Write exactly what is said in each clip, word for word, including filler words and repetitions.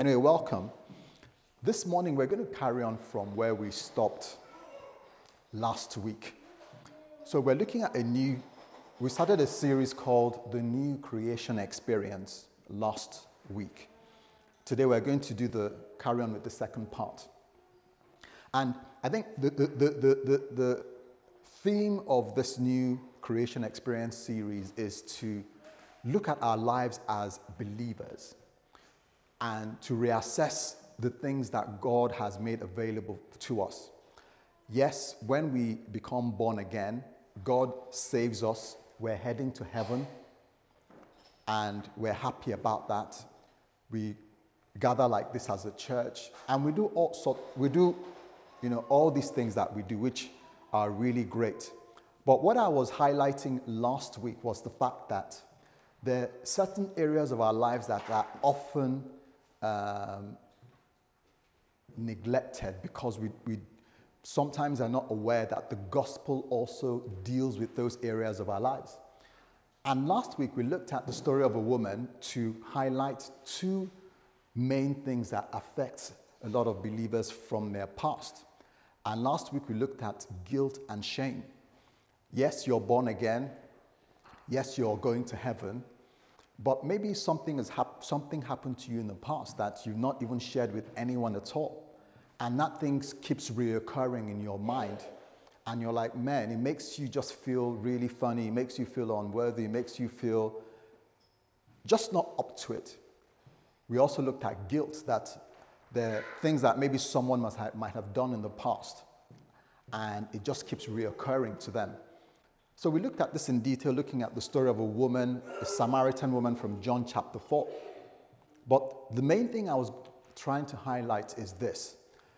Anyway, welcome. This morning we're going to carry on from where we stopped last week. So we're looking at a new, we started a series called The New Creation Experience last week. Today we're going to do the, carry on with the second part. And I think the, the, the, the, the, the theme of this New Creation Experience series is to look at our lives as believers and to reassess the things that God has made available to us. Yes, when we become born again, God saves us. We're heading to heaven, and we're happy about that. We gather like this as a church, and we do all sort. We do, you know, all these things that we do, which are really great. But what I was highlighting last week was the fact that there are certain areas of our lives that are often um, neglected because we, we sometimes are not aware that the gospel also deals with those areas of our lives. And last week we looked at the story of a woman to highlight two main things that affect a lot of believers from their past. And last week we looked at guilt and shame. Yes, you're born again. Yes, you're going to heaven. But maybe something has hap- something happened to you in the past that you've not even shared with anyone at all. And that thing keeps reoccurring in your mind. And you're like, man, it makes you just feel really funny. It makes you feel unworthy. It makes you feel just not up to it. We also looked at guilt, that there are things that maybe someone must have, might have done in the past. And it just keeps reoccurring to them. So we looked at this in detail, looking at the story of a woman, a Samaritan woman from John chapter four. But the main thing I was trying to highlight is this.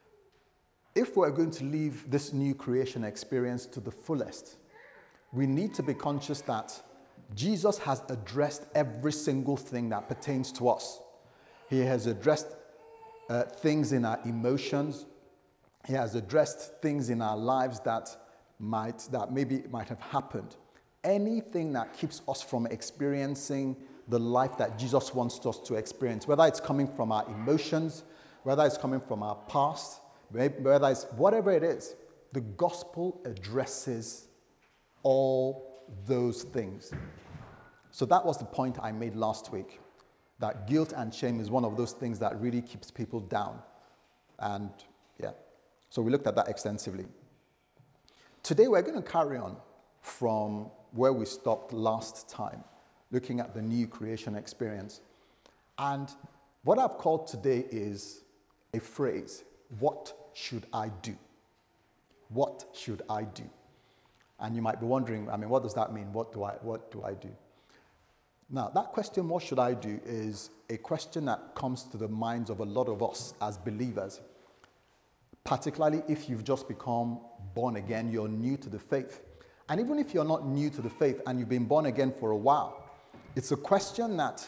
If we're going to live this new creation experience to the fullest, we need to be conscious that Jesus has addressed every single thing that pertains to us. He has addressed uh, things in our emotions. He has addressed things in our lives that might that maybe might have happened. Anything that keeps us from experiencing the life that Jesus wants us to experience, whether it's coming from our emotions, whether it's coming from our past, whether it's whatever it is, the gospel addresses all those things. So that was the point I made last week, that guilt and shame is one of those things that really keeps people down. And yeah, so we looked at that extensively. Today we're going to carry on from where we stopped last time, looking at the new creation experience. And what I've called today is a phrase, what should I do? What should I do? And you might be wondering, I mean, what does that mean? What do I, what do I do? Now, that question, what should I do, is a question that comes to the minds of a lot of us as believers. Particularly if you've just become born again, you're new to the faith. And even if you're not new to the faith and you've been born again for a while, it's a question that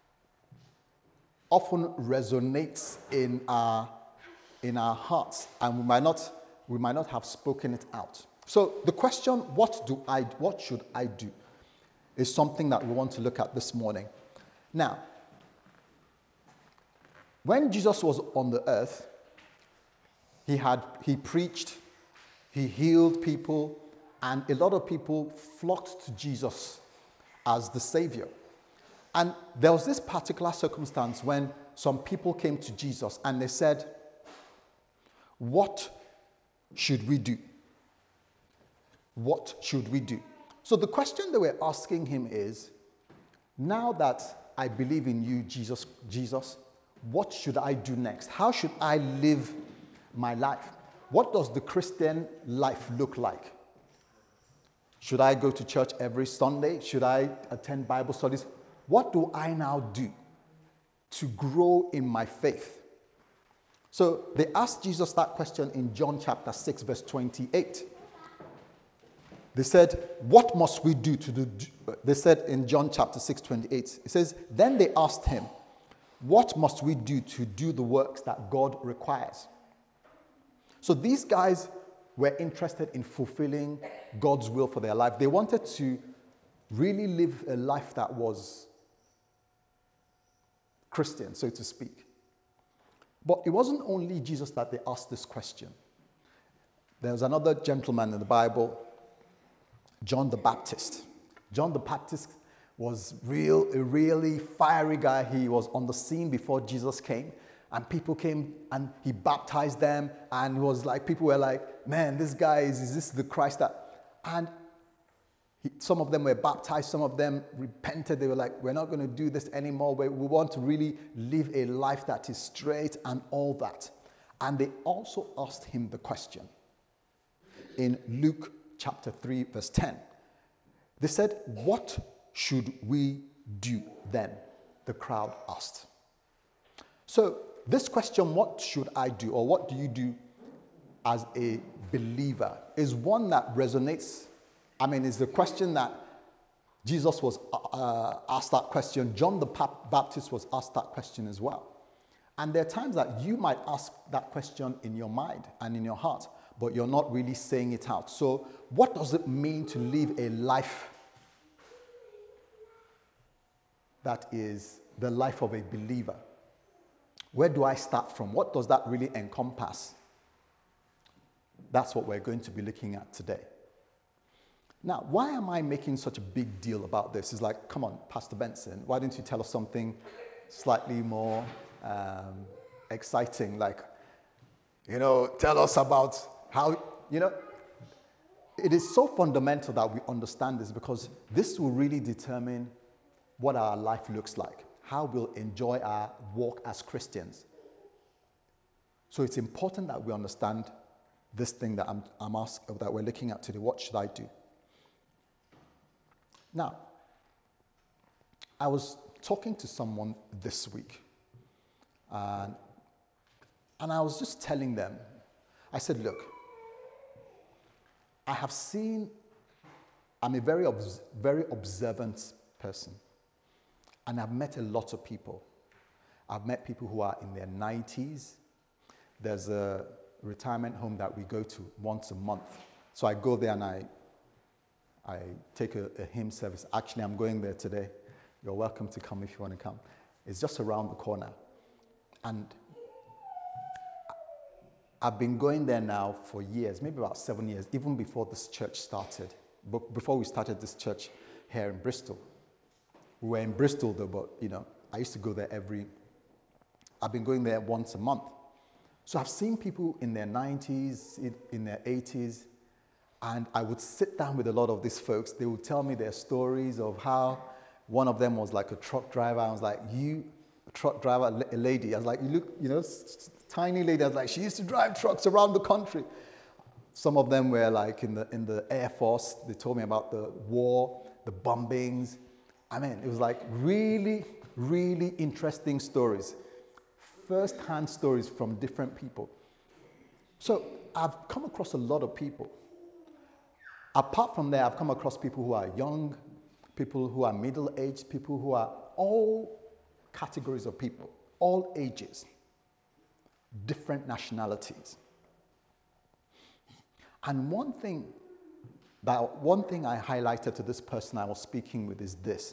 often resonates in our, in our hearts, and we might not, we might not have spoken it out. So the question, what do I, what should I do, is something that we want to look at this morning. Now, when Jesus was on the earth, He had he preached, he healed people, and a lot of people flocked to Jesus as the Savior. And there was this particular circumstance when some people came to Jesus and they said, what should we do? What should we do? So the question they were asking him is, now that I believe in you, Jesus, Jesus, what should I do next? How should I live my life? What does the Christian life look like? Should I go to church every Sunday? Should I attend Bible studies? What do I now do to grow in my faith? So they asked Jesus that question in John chapter six, verse twenty-eight. They said, what must we do to do? They said in John chapter six, twenty-eight, it says, then they asked him, what must we do to do the works that God requires? So these guys were interested in fulfilling God's will for their life. They wanted to really live a life that was Christian, so to speak. But it wasn't only Jesus that they asked this question. There was another gentleman in the Bible, John the Baptist. John the Baptist was real, a really fiery guy. He was on the scene before Jesus came. And people came and he baptized them. And it was like, people were like, man, this guy, is, is this the Christ that... And he, some of them were baptized. Some of them repented. They were like, we're not going to do this anymore. We, we want to really live a life that is straight and all that. And they also asked him the question. In Luke chapter three, verse ten. They said, what should we do then? The crowd asked. So this question, what should I do, or what do you do as a believer, is one that resonates. I mean, it's the question that Jesus was uh, asked that question. John the Baptist was asked that question as well. And there are times that you might ask that question in your mind and in your heart, but you're not really saying it out. So what does it mean to live a life that is the life of a believer? Where do I start from? What does that really encompass? That's what we're going to be looking at today. Now, why am I making such a big deal about this? It's like, come on, Pastor Benson, why don't you tell us something slightly more um, exciting? Like, you know, tell us about how, you know, it is so fundamental that we understand this, because this will really determine what our life looks like, how we'll enjoy our walk as Christians. So it's important that we understand this thing that I'm, I'm asked, that we're looking at today. What should I do? Now, I was talking to someone this week, and, and I was just telling them, I said, look, I have seen, I'm a very, obs- very observant person, and I've met a lot of people. I've met people who are in their nineties. There's a retirement home that we go to once a month. So I go there and I I take a, a hymn service. Actually, I'm going there today. You're welcome to come if you want to come. It's just around the corner. And I've been going there now for years, maybe about seven years, even before this church started. But before we started this church here in Bristol. We were in Bristol though, but you know, I used to go there every, I've been going there once a month. So I've seen people in their nineties, in their eighties, and I would sit down with a lot of these folks. They would tell me their stories of how one of them was like a truck driver. I was like, you, a truck driver, a lady. I was like, you look, you know, tiny lady. I was like, she used to drive trucks around the country. Some of them were like in the in the Air Force. They told me about the war, the bombings. I mean, it was like really, really interesting stories. First-hand stories from different people. So I've come across a lot of people. Apart from there, I've come across people who are young, people who are middle-aged, people who are all categories of people, all ages, different nationalities. And one thing that one thing I highlighted to this person I was speaking with is this.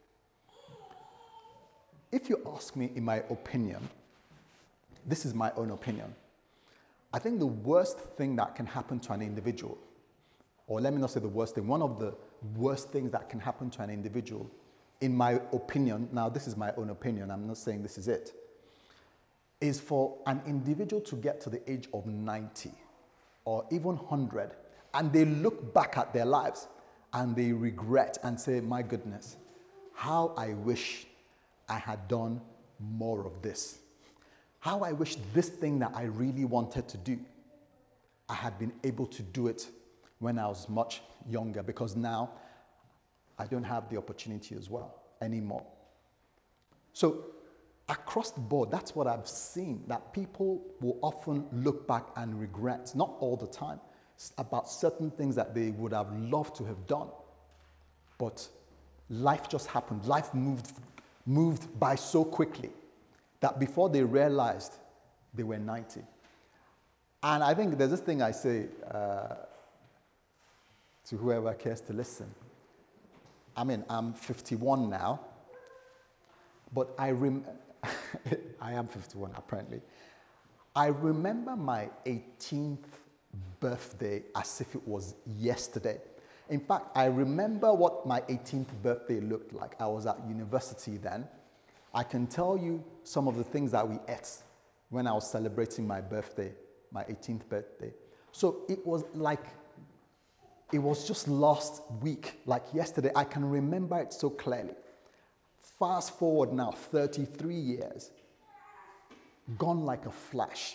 If you ask me, in my opinion, this is my own opinion, I think the worst thing that can happen to an individual, or let me not say the worst thing, one of the worst things that can happen to an individual, in my opinion, now this is my own opinion, I'm not saying this is it, is for an individual to get to the age of ninety or even one hundred, and they look back at their lives and they regret and say, my goodness, how I wish I had done more of this. How I wish this thing that I really wanted to do, I had been able to do it when I was much younger, because now I don't have the opportunity as well anymore. So across the board, that's what I've seen, that people will often look back and regret, not all the time, about certain things that they would have loved to have done. But life just happened. Life moved, moved by so quickly that before they realized, they were ninety. And I think there's this thing I say uh, to whoever cares to listen. I mean, I'm fifty-one now, but I rem- I am fifty-one apparently. I remember my eighteenth birthday as if it was yesterday. In fact, I remember what my eighteenth birthday looked like. I was at university then. I can tell you some of the things that we ate when I was celebrating my birthday, my eighteenth birthday. So it was like, it was just last week, like yesterday. I can remember it so clearly. Fast forward now, thirty-three years, gone like a flash.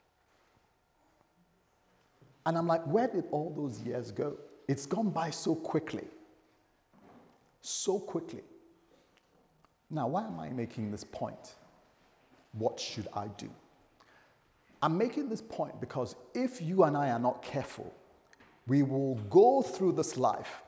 And I'm like, where did all those years go? It's gone by so quickly. So quickly. Now, why am I making this point? What should I do? I'm making this point because if you and I are not careful, we will go through this life.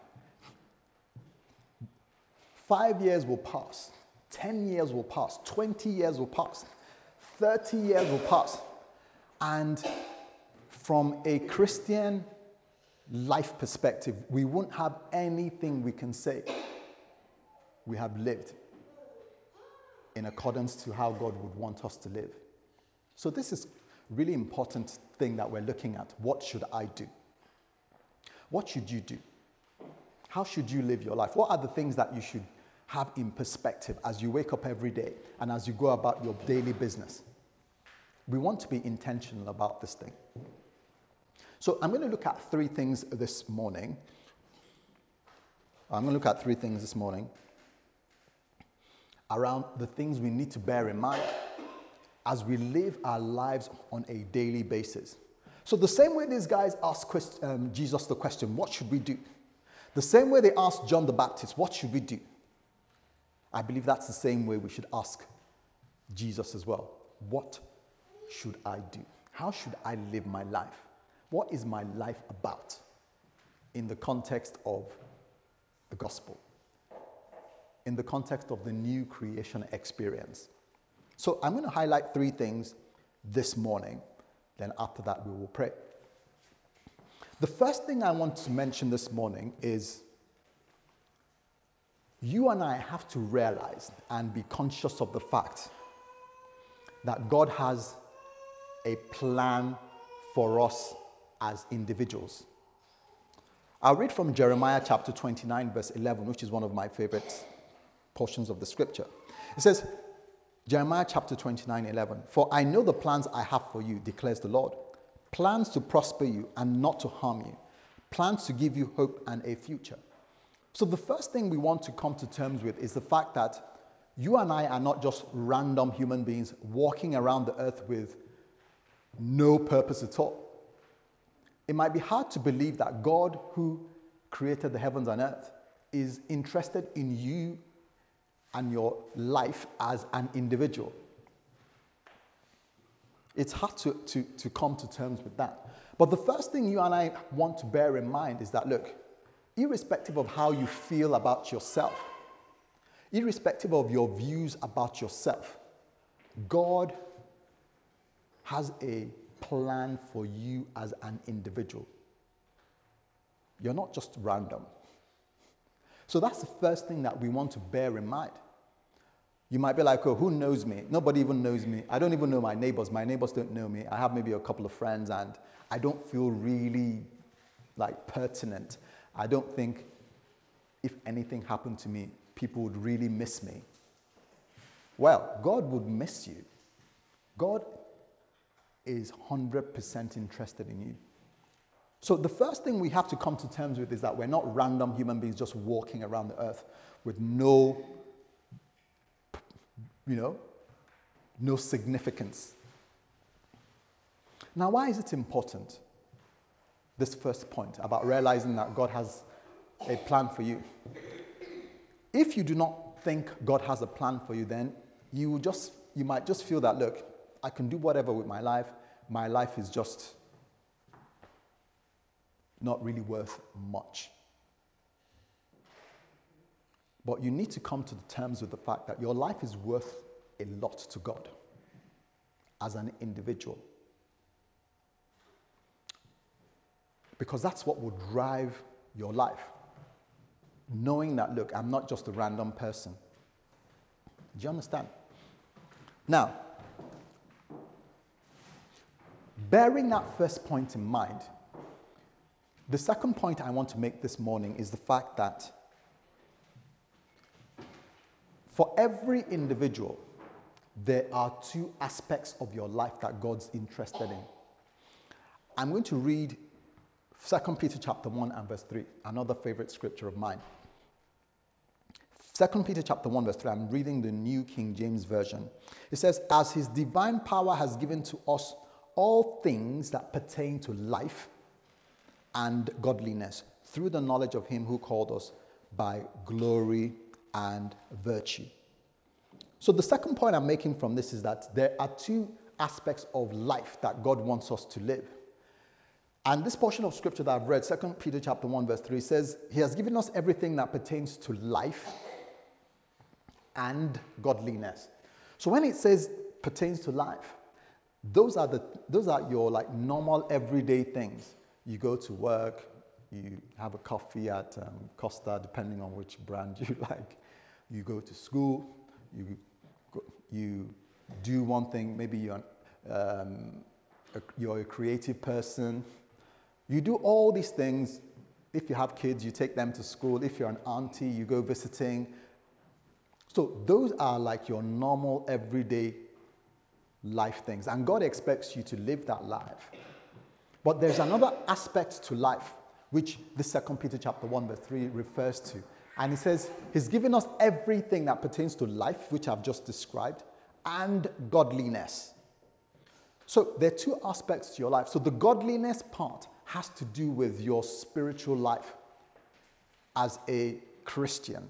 Five years will pass, ten years will pass, twenty years will pass, thirty years will pass. And from a Christian life perspective, we won't have anything we can say we have lived in accordance to how God would want us to live. So this is a really important thing that we're looking at. What should I do? What should you do? How should you live your life? What are the things that you should have in perspective as you wake up every day and as you go about your daily business? We want to be intentional about this thing. So I'm going to look at three things this morning. I'm going to look at three things this morning around the things we need to bear in mind as we live our lives on a daily basis. So the same way these guys asked quest- um, Jesus the question, what should we do? The same way they asked John the Baptist, what should we do? I believe that's the same way we should ask Jesus as well. What should I do? How should I live my life? What is my life about in the context of the gospel? In the context of the new creation experience? So I'm going to highlight three things this morning. Then after that, we will pray. The first thing I want to mention this morning is you and I have to realize and be conscious of the fact that God has a plan for us as individuals. I'll read from Jeremiah chapter twenty-nine, verse eleven, which is one of my favorite portions of the scripture. It says, Jeremiah chapter twenty-nine, eleven, "For I know the plans I have for you, declares the Lord, plans to prosper you and not to harm you, plans to give you hope and a future." So the first thing we want to come to terms with is the fact that you and I are not just random human beings walking around the earth with no purpose at all. It might be hard to believe that God, who created the heavens and earth, is interested in you and your life as an individual. It's hard to, to, to come to terms with that. But the first thing you and I want to bear in mind is that, look, irrespective of how you feel about yourself, irrespective of your views about yourself, God has a plan for you as an individual. You're not just random. So that's the first thing that we want to bear in mind. You might be like, oh, who knows me? Nobody even knows me. I don't even know my neighbors. My neighbors don't know me. I have maybe a couple of friends and I don't feel really like pertinent. I don't think if anything happened to me, people would really miss me. Well, God would miss you. God is one hundred percent interested in you. So the first thing we have to come to terms with is that we're not random human beings just walking around the earth with no, you know, no significance. Now, why is it important, this first point about realizing that God has a plan for you? If you do not think God has a plan for you, then you will just, you might just feel that, look, I can do whatever with my life. My life is just not really worth much. But you need to come to the terms with the fact that your life is worth a lot to God as an individual. Because that's what will drive your life. Knowing that, look, I'm not just a random person. Do you understand? Now, bearing that first point in mind, the second point I want to make this morning is the fact that for every individual, there are two aspects of your life that God's interested in. I'm going to read Second Peter chapter one and verse three, another favorite scripture of mine. Second Peter chapter one verse three, I'm reading the New King James Version. It says, "As his divine power has given to us all things that pertain to life and godliness through the knowledge of him who called us by glory and virtue." So the second point I'm making from this is that there are two aspects of life that God wants us to live. And this portion of scripture that I've read, Second Peter chapter one verse three, says, he has given us everything that pertains to life and godliness. So when it says pertains to life, those are the those are your like normal everyday things. You go to work, you have a coffee at um, Costa, depending on which brand you like. You go to school, you go, you do one thing. Maybe you're um, a, you're a creative person. You do all these things. If you have kids, you take them to school. If you're an auntie, you go visiting. So those are like your normal everyday life things. And God expects you to live that life. But there's another aspect to life, which the Second Peter chapter one verse three refers to. And it says, he's given us everything that pertains to life, which I've just described, and godliness. So there are two aspects to your life. So the godliness part has to do with your spiritual life as a Christian.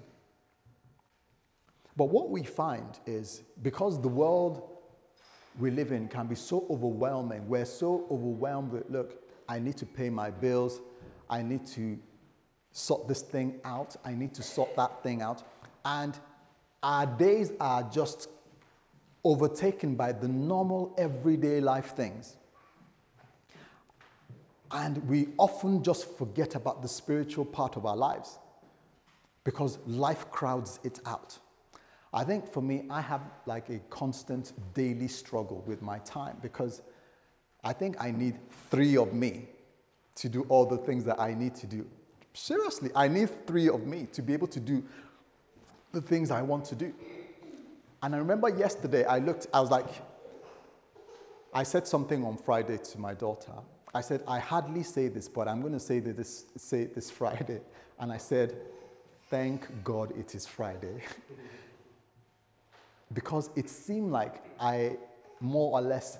But what we find is, because the world we live in can be so overwhelming, we're so overwhelmed with, look, I need to pay my bills, I need to sort this thing out, I need to sort that thing out, and our days are just overtaken by the normal everyday life things. And we often just forget about the spiritual part of our lives because life crowds it out. I think for me, I have like a constant daily struggle with my time because I think I need three of me to do all the things that I need to do. Seriously, I need three of me to be able to do the things I want to do. And I remember yesterday, I looked, I was like, I said something on Friday to my daughter. I said, I hardly say this, but I'm going to say this, say it this Friday. And I said, thank God it is Friday. Because it seemed like I more or less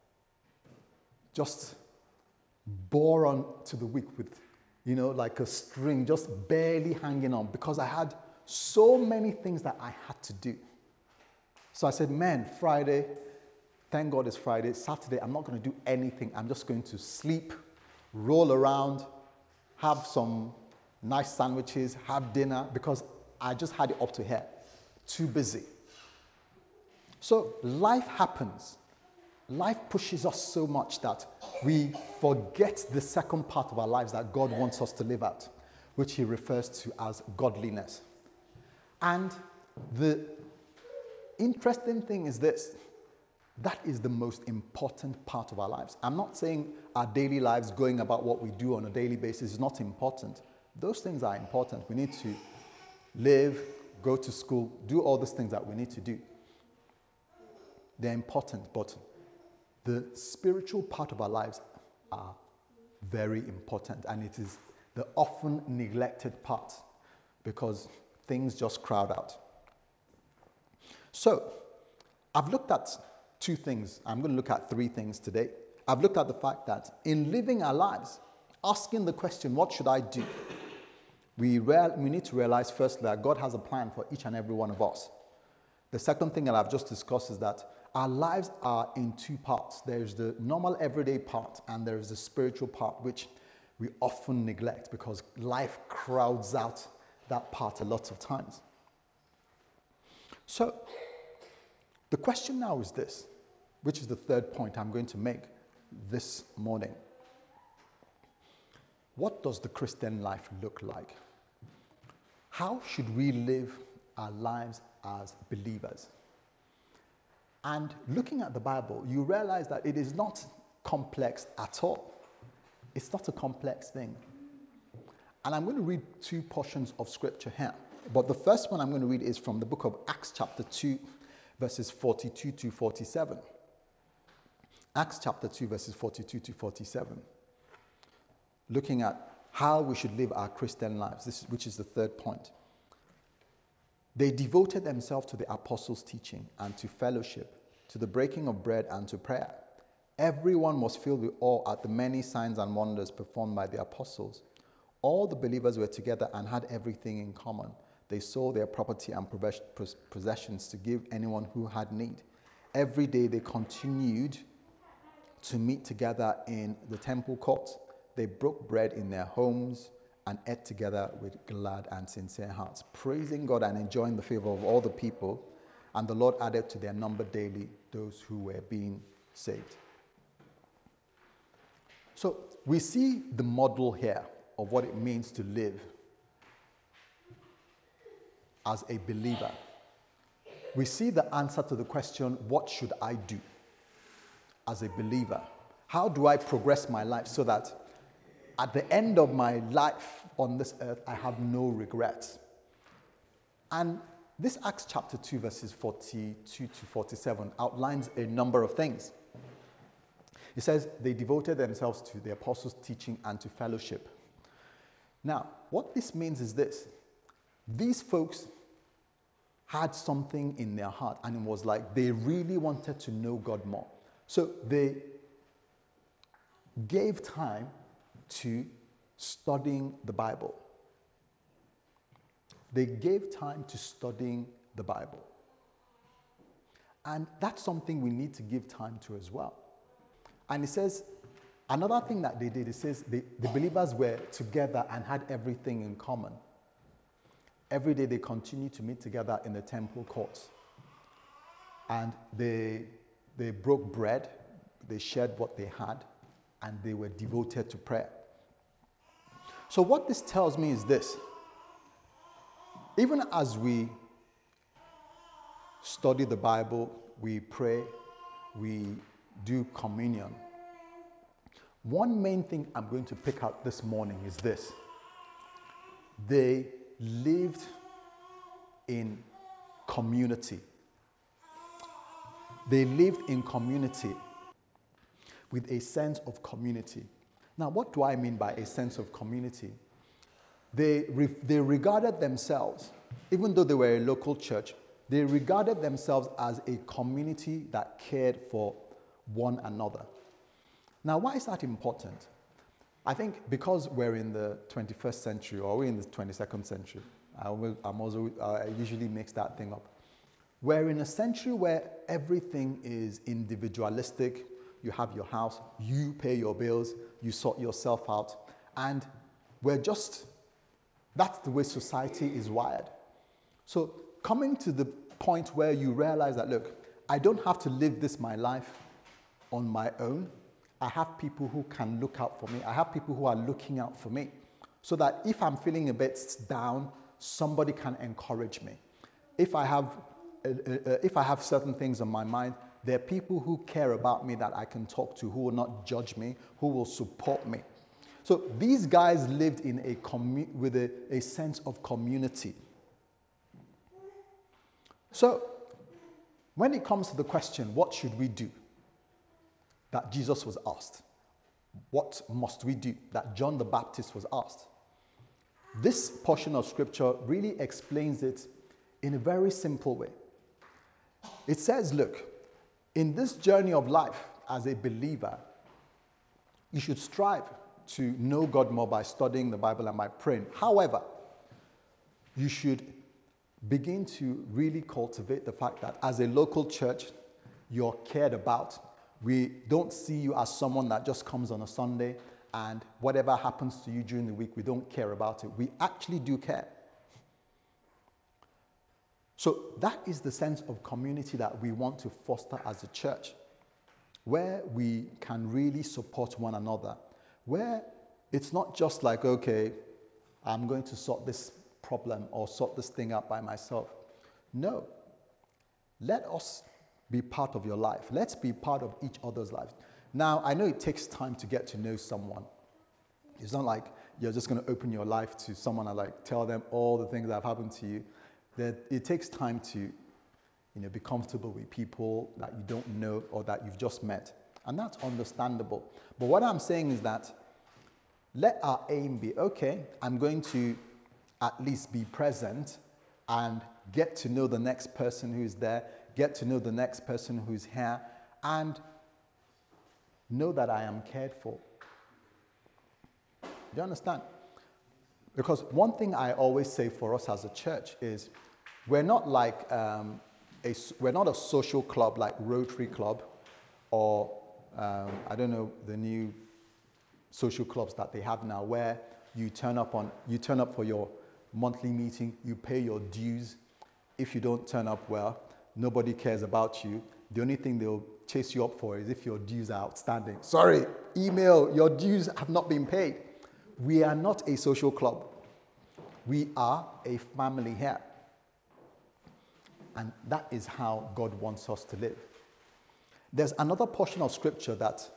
just bore on to the week with, you know, like a string, just barely hanging on because I had so many things that I had to do. So I said, man, Friday, thank God it's Friday. Saturday, I'm not going to do anything. I'm just going to sleep, roll around, have some nice sandwiches, have dinner, because I just had it up to here. Too busy. So life happens. Life pushes us so much that we forget the second part of our lives that God wants us to live out, which he refers to as godliness. And the interesting thing is this. That is the most important part of our lives. I'm not saying our daily lives, going about what we do on a daily basis, is not important. Those things are important. We need to live, go to school, do all these things that we need to do. They're important, but the spiritual part of our lives are very important, and it is the often neglected part because things just crowd out. So, I've looked at two things. I'm going to look at three things today. I've looked at the fact that in living our lives, asking the question, what should I do? We, real, we need to realize first that God has a plan for each and every one of us. The second thing that I've just discussed is that our lives are in two parts. There's the normal everyday part and there's the spiritual part, which we often neglect because life crowds out that part a lot of times. So, the question now is this, which is the third point I'm going to make this morning. What does the Christian life look like? How should we live our lives as believers? And looking at the Bible, you realize that it is not complex at all. It's not a complex thing. And I'm going to read two portions of scripture here. But the first one I'm going to read is from the book of Acts chapter two, verses forty-two to forty-seven. Acts chapter two, verses forty-two to forty-seven. Looking at how we should live our Christian lives, this, which is the third point. They devoted themselves to the apostles' teaching and to fellowship, to the breaking of bread and to prayer. Everyone was filled with awe at the many signs and wonders performed by the apostles. All the believers were together and had everything in common. They sold their property and possessions to give anyone who had need. Every day they continued to meet together in the temple courts. They broke bread in their homes and ate together with glad and sincere hearts, praising God and enjoying the favor of all the people. And the Lord added to their number daily those who were being saved. So we see the model here of what it means to live as a believer. We see the answer to the question, what should I do as a believer? How do I progress my life so that at the end of my life on this earth, I have no regrets? And this Acts chapter two, verses forty-two to forty-seven outlines a number of things. It says they devoted themselves to the apostles' teaching and to fellowship. Now, what this means is this. These folks had something in their heart, and it was like they really wanted to know God more. So they gave time to studying the Bible. They gave time to studying the Bible. And that's something we need to give time to as well. And it says, another thing that they did, it says they, the believers were together and had everything in common. Every day they continued to meet together in the temple courts. And they, they broke bread, they shared what they had, and they were devoted to prayer. So what this tells me is this. Even as we study the Bible, we pray, we do communion, one main thing I'm going to pick out this morning is this. They lived in community. They lived in community with a sense of community. Now, what do I mean by a sense of community? They, re- they regarded themselves, even though they were a local church, they regarded themselves as a community that cared for one another. Now, why is that important? I think because we're in the twenty-first century, or we're in the twenty-second century. I, will, I'm also, I usually mix that thing up. We're in a century where everything is individualistic. You have your house, you pay your bills, you sort yourself out. And we're just, that's the way society is wired. So coming to the point where you realize that, look, I don't have to live this my life on my own. I have people who can look out for me. I have people who are looking out for me. So that if I'm feeling a bit down, somebody can encourage me. If I have, uh, uh, if I have certain things on my mind, there are people who care about me that I can talk to, who will not judge me, who will support me. So these guys lived in a commu- with a, a sense of community. So when it comes to the question, what should we do? That Jesus was asked. What must we do? That John the Baptist was asked. This portion of scripture really explains it in a very simple way. It says, look, in this journey of life as a believer, you should strive to know God more by studying the Bible and by praying. However, you should begin to really cultivate the fact that as a local church, you're cared about. We don't see you as someone that just comes on a Sunday and whatever happens to you during the week, we don't care about it. We actually do care. So that is the sense of community that we want to foster as a church, where we can really support one another, where it's not just like, okay, I'm going to sort this problem or sort this thing out by myself. No. Let us be part of your life. Let's be part of each other's lives. Now, I know it takes time to get to know someone. It's not like you're just going to open your life to someone and like tell them all the things that have happened to you. That it takes time to, you know, be comfortable with people that you don't know or that you've just met. And that's understandable. But what I'm saying is that let our aim be, okay, I'm going to at least be present and get to know the next person who's there, get to know the next person who's here, and know that I am cared for. Do you understand? Because one thing I always say for us as a church is we're not like um, a, we're not a social club like Rotary Club or um, I don't know the new social clubs that they have now where you turn up on you turn up for your monthly meeting, you pay your dues. If you don't turn up well, nobody cares about you. The only thing they'll chase you up for is if your dues are outstanding. Sorry, email, your dues have not been paid. We are not a social club. We are a family here. And that is how God wants us to live. There's another portion of scripture that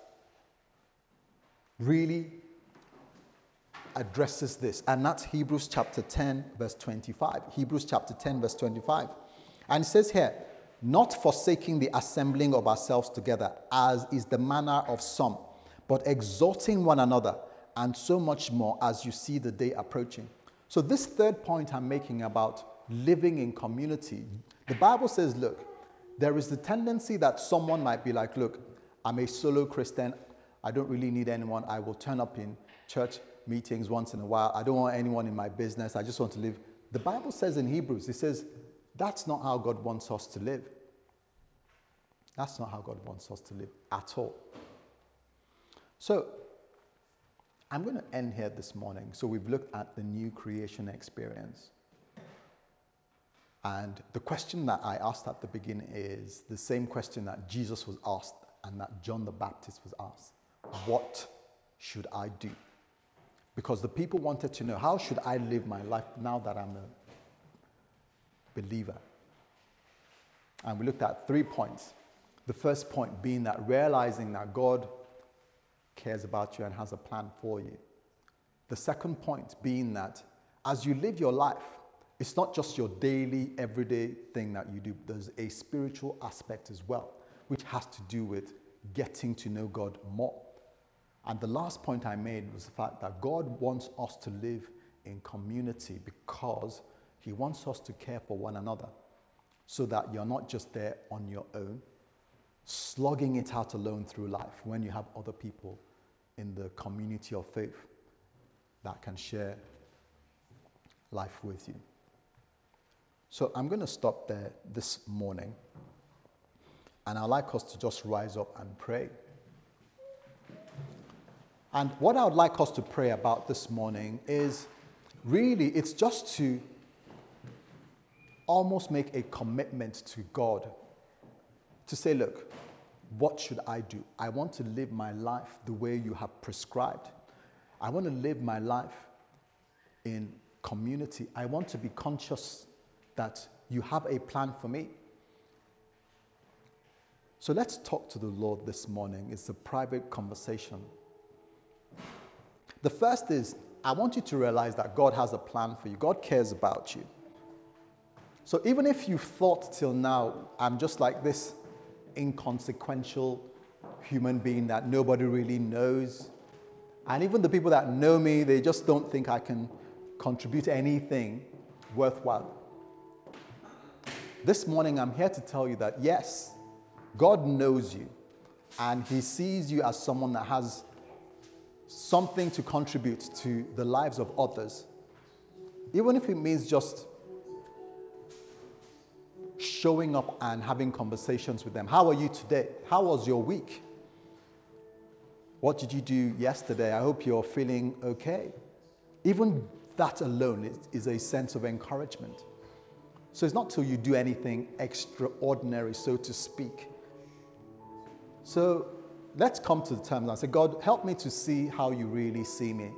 really addresses this, and that's Hebrews chapter ten, verse twenty-five. Hebrews chapter ten, verse twenty-five. And it says here, not forsaking the assembling of ourselves together, as is the manner of some, but exhorting one another, and so much more as you see the day approaching. So this third point I'm making about living in community, the Bible says, look, there is the tendency that someone might be like, look, I'm a solo Christian. I don't really need anyone. I will turn up in church meetings once in a while. I don't want anyone in my business. I just want to live. The Bible says in Hebrews, it says, that's not how God wants us to live. That's not how God wants us to live at all. So, I'm going to end here this morning. So we've looked at the new creation experience. And the question that I asked at the beginning is the same question that Jesus was asked and that John the Baptist was asked. What should I do? Because the people wanted to know, how should I live my life now that I'm a believer? And we looked at three points. The first point being that realizing that God cares about you and has a plan for you. The second point being that as you live your life, it's not just your daily, everyday thing that you do. There's a spiritual aspect as well, which has to do with getting to know God more. And the last point I made was the fact that God wants us to live in community because he wants us to care for one another so that you're not just there on your own, slogging it out alone through life when you have other people in the community of faith that can share life with you. So I'm going to stop there this morning, and I'd like us to just rise up and pray. And what I would like us to pray about this morning is really, it's just to almost make a commitment to God to say, look, what should I do? I want to live my life the way you have prescribed. I want to live my life in community. I want to be conscious that you have a plan for me. So let's talk to the Lord this morning. It's a private conversation. The first is, I want you to realize that God has a plan for you. God cares about you. So even if you've thought till now, I'm just like this inconsequential human being that nobody really knows, and even the people that know me, they just don't think I can contribute anything worthwhile. This morning, I'm here to tell you that yes, God knows you, and he sees you as someone that has something to contribute to the lives of others, even if it means just showing up and having conversations with them. How are you today? How was your week? What did you do yesterday? I hope you're feeling okay. Even that alone is, is a sense of encouragement. So it's not till you do anything extraordinary, so to speak. So let's come to the terms and say, God, help me to see how you really see me.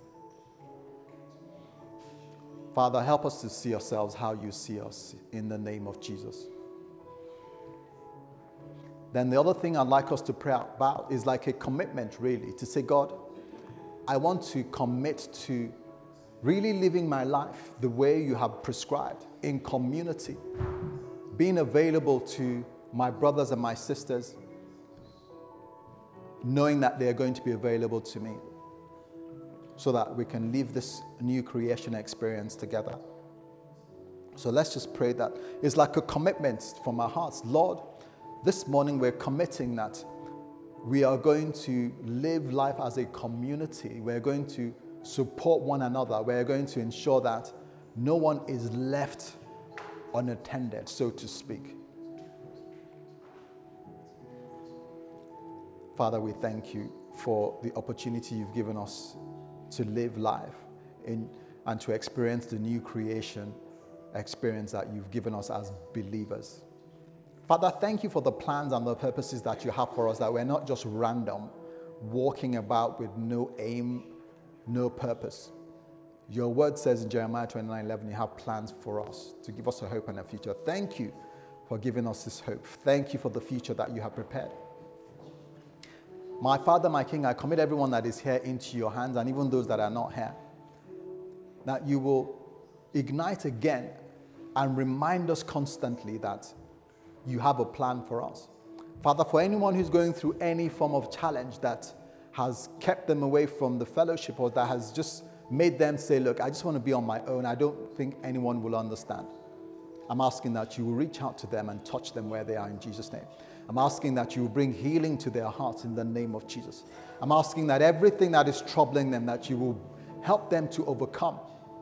Father, help us to see ourselves how you see us in the name of Jesus. then the other thing I'd like us to pray about is like a commitment, really, to say, God, I want to commit to really living my life the way you have prescribed, in community, being available to my brothers and my sisters, knowing that they're going to be available to me, so that we can live this new creation experience together. So let's just pray that. It's like a commitment from our hearts. Lord, this morning we're committing that we are going to live life as a community. We're going to support one another. We're going to ensure that no one is left unattended, so to speak. Father, we thank you for the opportunity you've given us to live life in, and to experience the new creation experience that you've given us as believers. Father, thank you for the plans and the purposes that you have for us, that we're not just random, walking about with no aim, no purpose. Your word says in Jeremiah twenty-nine eleven, you have plans for us to give us a hope and a future. Thank you for giving us this hope. Thank you for the future that you have prepared. My Father, my King, I commit everyone that is here into your hands, and even those that are not here, that you will ignite again and remind us constantly that you have a plan for us. Father, for anyone who's going through any form of challenge that has kept them away from the fellowship, or that has just made them say, look, I just want to be on my own, I don't think anyone will understand, I'm asking that you will reach out to them and touch them where they are in Jesus' name. I'm asking that you will bring healing to their hearts in the name of Jesus. I'm asking that everything that is troubling them, that you will help them to overcome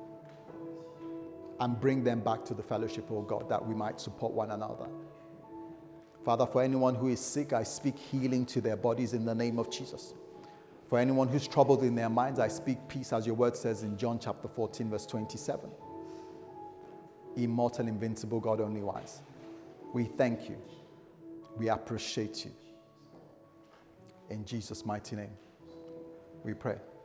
and bring them back to the fellowship, oh God, that we might support one another. Father, for anyone who is sick, I speak healing to their bodies in the name of Jesus. For anyone who's troubled in their minds, I speak peace, as your word says in John chapter fourteen, verse twenty-seven. Immortal, invincible God, only wise. We thank you. We appreciate you. In Jesus' mighty name, we pray.